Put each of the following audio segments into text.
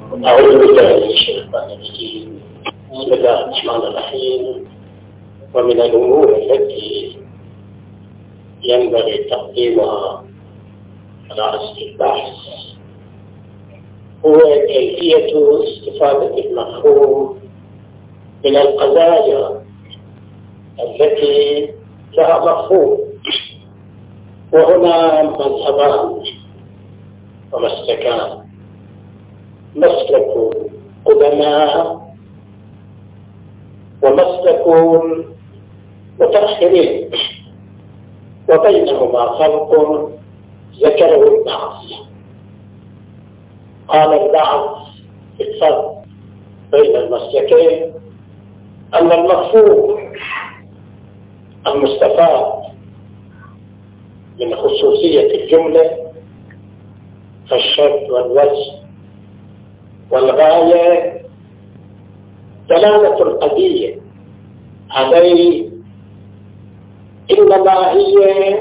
أعوذ بالله من الشيطان الرجيم. بسم الله الرحمن الرحيم. ومن الأمور التي ينبغي تقديمها على أسس البحث هو كيفية استفادة المفهوم من القضايا التي لها مفهوم. وهنا مذهبان ومسلكان: مسلك قدماء ومسلك متأخرين، وبينهما فرق ذكره البعض. قال البعض في الفرق بين المسلكين أن المفهوم المستفاد من خصوصية الجملة كالشرط والوجه والغاية دلالة القضية عليه إنما هي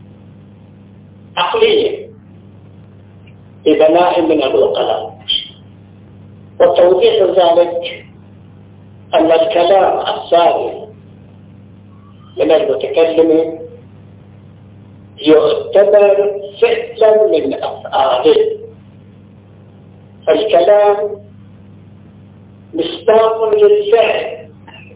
عقلية ببناء من العقلاء. وتوضيح ذلك أن الكلام الصادر من المتكلم يعتبر فعلا من أفعاله، فالكلام مصداق للفعل،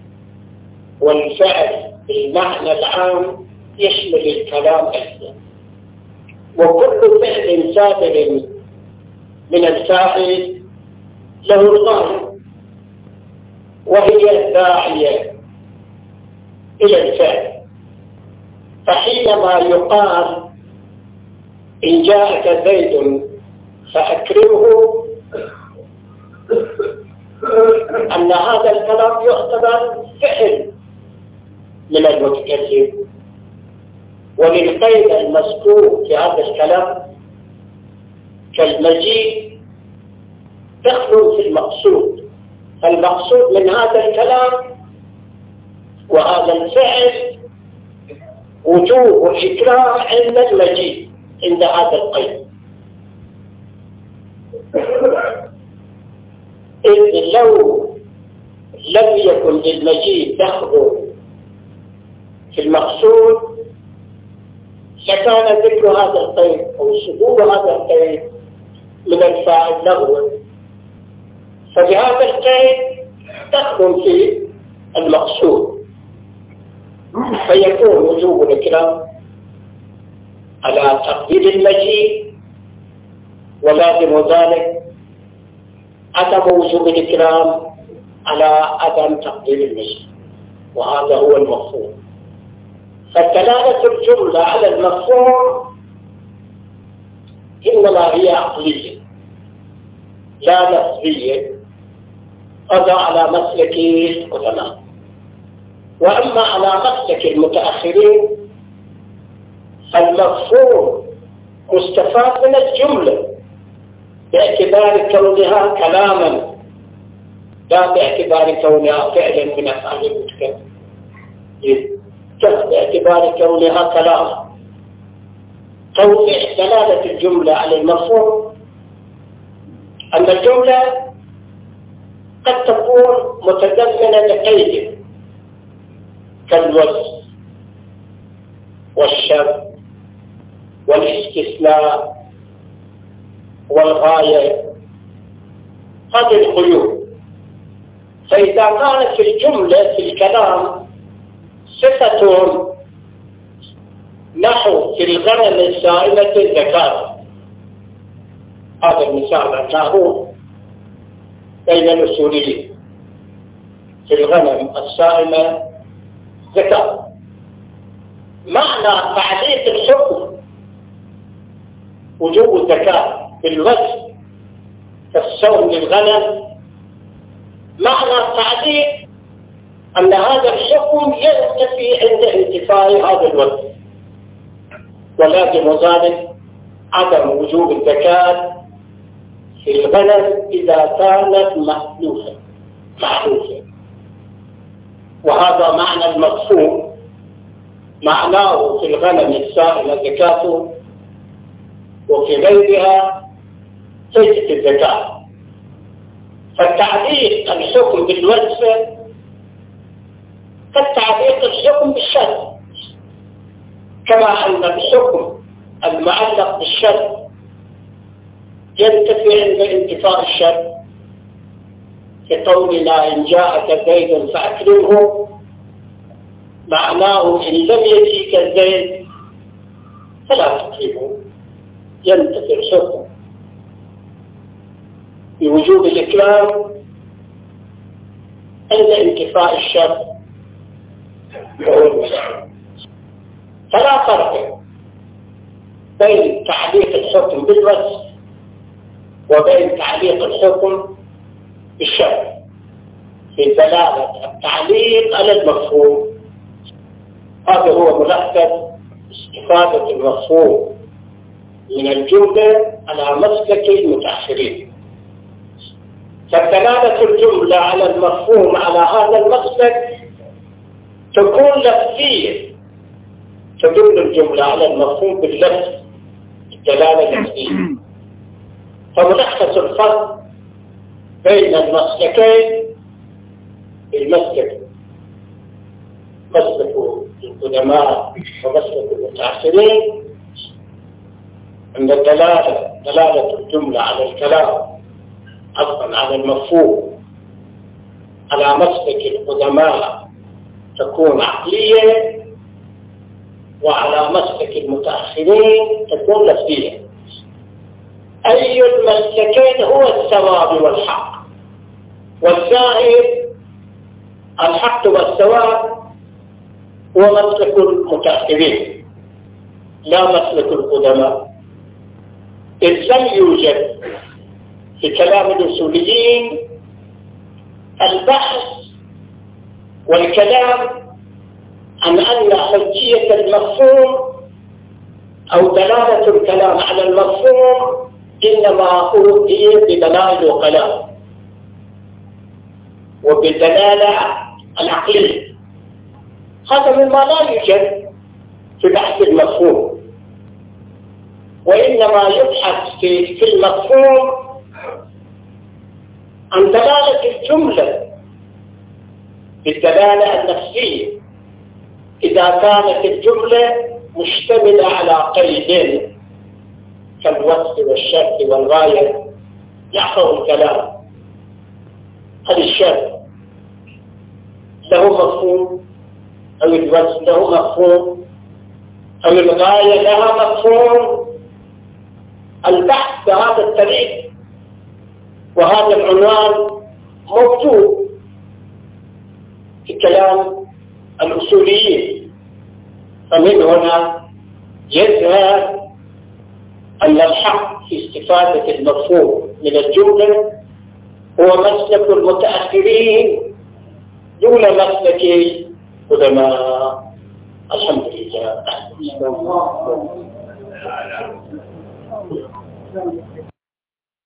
والفعل بالمعنى العام يشمل الكلام أيضا. وكل فعل صادر من الفاعل له الغاية وهي الداعية إلى الفعل. فحينما يقال إن جاءك زيد فأكرمه، أن هذا الكلام يعتبر فعل من المتكلم، وللقيد المذكور في هذا الكلام كالمجيء دخل في المقصود. فالمقصود من هذا الكلام وهذا الفعل وجوب الإكرام عند المجيء، عند هذا القيد. إذ لو لم يكن للمجيء دخل في المقصود لكان ذكر هذا القيد أو صدور هذا القيد من الفاعل لغوا، فبهذا القيد دخل في المقصود، فيكون وجوب الإكرام على تقدير المجيء، ولازم ذلك عدم وجوب الإكرام على عدم تقدير المجيء، وهذا هو المفهوم. فدلالة الجملة على المفهوم إنما هي عقلية لا لفظية، قضى على مسلك العلماء. وأما على مسلك المتأخرين فالمفهوم مستفاد من الجملة باعتبار كونها كلاما لا باعتبار كونها فعلا من أفعال المتكلم، باعتبار كونها كلاما. توضيح دلالة الجملة على المفهوم أن الجملة قد تكون متضمنة لقيد كالوصف والشرط والاستثناء والغاية، هذه القيود. فإذا كانت في الجملة في الكلام صفة نحو في الغنم السائمة الذكاء، هذا المثال معناه بين الأصوليين، في الغنم السائمة ذكاء. معنى تعليق الحكم وجوب الذكاء بالوجه كالصوم للغنم، معنى تعليق أن هذا الحكم ينتفي عند انتفاء هذا الوجه، ولازم ذلك عدم وجوب الذكاء في الغنم إذا كانت محلوفة. وهذا معنى المفهوم، معناه في الغنم السائمة زكاة وفي غيرها ليست الزكاة. فالتعليق الحكم بالوصف كالتعليق الحكم بالشرط، كما أن الحكم المعلق بالشرط ينتفي عند انتفاء الشرط، كقولنا إن جاءك زيد فأكرمه، معناه إن لم يجيك الزيد فلا تكرمه، ينتفي الحكم بوجوب الإكرام عند انتفاء الشرط. فلا فرق بين تعليق الحكم بالوصف وبين تعليق الحكم بالشرط في دلالة التعليق على المفهوم. هذا هو ملخص استفادة المفهوم من الجملة على مسلك المتأخرين. فدلالة الجملة على المفهوم على هذا المسلك تكون لفظية، تدل الجملة على المفهوم باللفظ الدلالة اللفظية. فملخص الفرق بين المسلكين المسلك مسلك القدماء ومسلك المتأخرين أن دلالة الجملة على الكلام أصلا على المفهوم على مسلك القدماء تكون عقلية، وعلى مسلك المتأخرين تكون لفظية. أي المسلكين هو الثواب والحق، والزائد الحق والثواب هو مسلك المتأخرين لا مسلك القدماء. إذ لم يوجد في كلام الأصوليين البحث والكلام عن أن حجية المفهوم أو دلالة الكلام على المفهوم إنما أوتي بدلائل وكلام وبالدلالة العقلية. هذا مما لا يوجد في بحث المفهوم، وإنما يبحث في المفهوم عن دلالة الجملة بالدلالة النفسية، إذا كانت الجملة مشتملة على قيدين كالوصف والشرط والغاية يحفظ الكلام. هذا الشرط له مفهوم أو الوصف له مفهوم أو الغاية لها مفهوم. البحث بهذا الطريق وهذا العنوان موجود في كلام الأصوليين. فمن هنا يظهر أن الحق في استفادة المفهوم من الجملة هو مسلك المتأخرين دون مسلك القدماء. الحمد لله.